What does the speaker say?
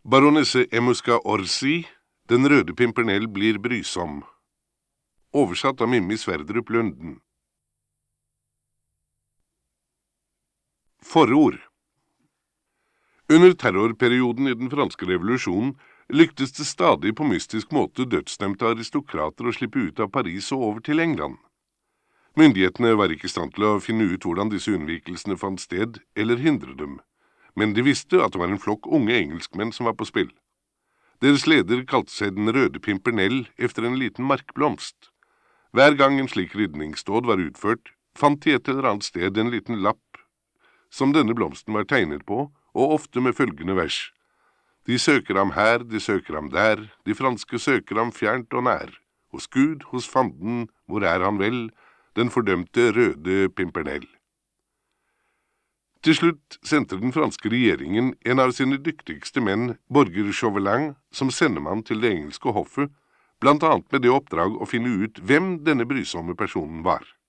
Baronesse Emuska Orsi, Den røde pimpernell blir brysom. Oversatt av Mimmi Sverdrup Lunden. Forord. Under terrorperioden i den franske revolusjonen lyktes det stadig på mystisk måte dødsdømte aristokrater å slippe ut av Paris og over til England. Myndighetene var ikke i stand til å finne ut hvordan disse unnvikelsene fant sted, eller hindre dem, men de visste at det var en flokk unge engelskmenn som var på spill. Deres leder kalte seg Den røde pimpernell efter en liten markblomst. Hver gang en slik rydningsdåd var utført, fant de et eller annet sted en liten lapp som denne blomsten var tegnet på, og ofte med følgende vers. De søker ham her, de søker ham der, de franske søker ham fjernt og nær. Hos Gud, hos fanden, hvor er han vel, den fordømte røde pimpernell. Til slutt sendte den franske regjeringen en av sine dyktigste menn, borger Chauvelin, som sendemann til det engelske hoffet, blant annet med det oppdrag å finne ut hvem denne brysomme personen var.